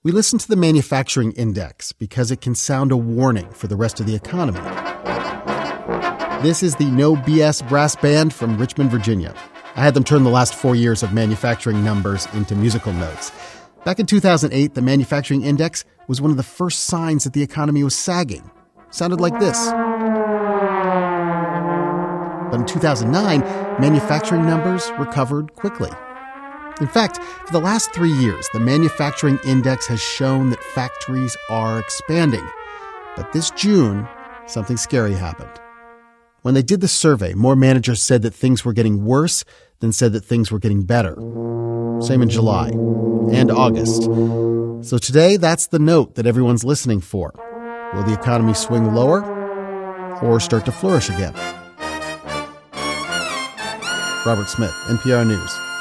We listen to the manufacturing index because it can sound a warning for the rest of the economy. This is the No BS Brass Band from Richmond, Virginia. I had them turn the last 4 years of manufacturing numbers into musical notes. Back in 2008, the manufacturing index was one of the first signs that the economy was sagging. Sounded like this. But in 2009, manufacturing numbers recovered quickly. In fact, for the last 3 years, the manufacturing index has shown that factories are expanding. But this June, something scary happened. When they did the survey, more managers said that things were getting worse than said that things were getting better. Same in July and August. So today, that's the note that everyone's listening for. Will the economy swing lower or start to flourish again? Robert Smith, NPR News.